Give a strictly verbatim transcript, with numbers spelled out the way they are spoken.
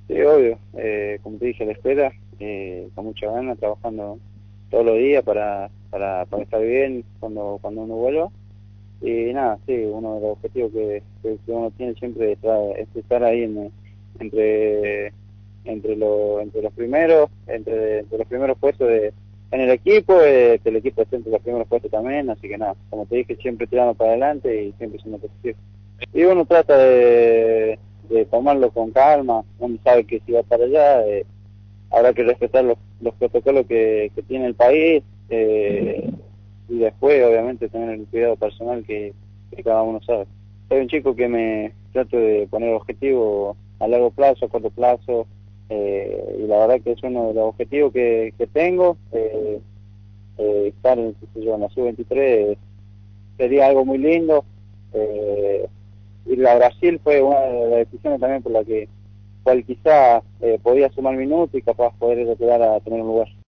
Sí, obvio, eh, como te dije, a la espera, eh, con mucha ganas, trabajando todos los días para, para, para estar bien cuando, cuando uno vuelva. Y nada, sí, uno de los objetivos que, que, que uno tiene siempre es, tra- es estar ahí en, entre, entre, lo, entre los primeros, entre, entre los primeros puestos de, en el equipo, eh, que el equipo esté entre los primeros puestos también, así que nada, como te dije, siempre tirando para adelante y siempre siendo positivo. Y uno trata de, de tomarlo con calma, uno sabe que si va para allá, eh, habrá que respetar los, los protocolos que, que tiene el país, eh, y después obviamente tener el cuidado personal que, que cada uno sabe. Soy un chico que me trato de poner objetivos a largo plazo, a corto plazo, eh, y la verdad que es uno de los objetivos que, que tengo, eh, eh, estar en, qué sé yo, en la sub veintitrés sería algo muy lindo. eh, Ir a Brasil fue una de las decisiones también por la que cual quizá eh, podía sumar minutos y capaz poder llegar a tener un lugar.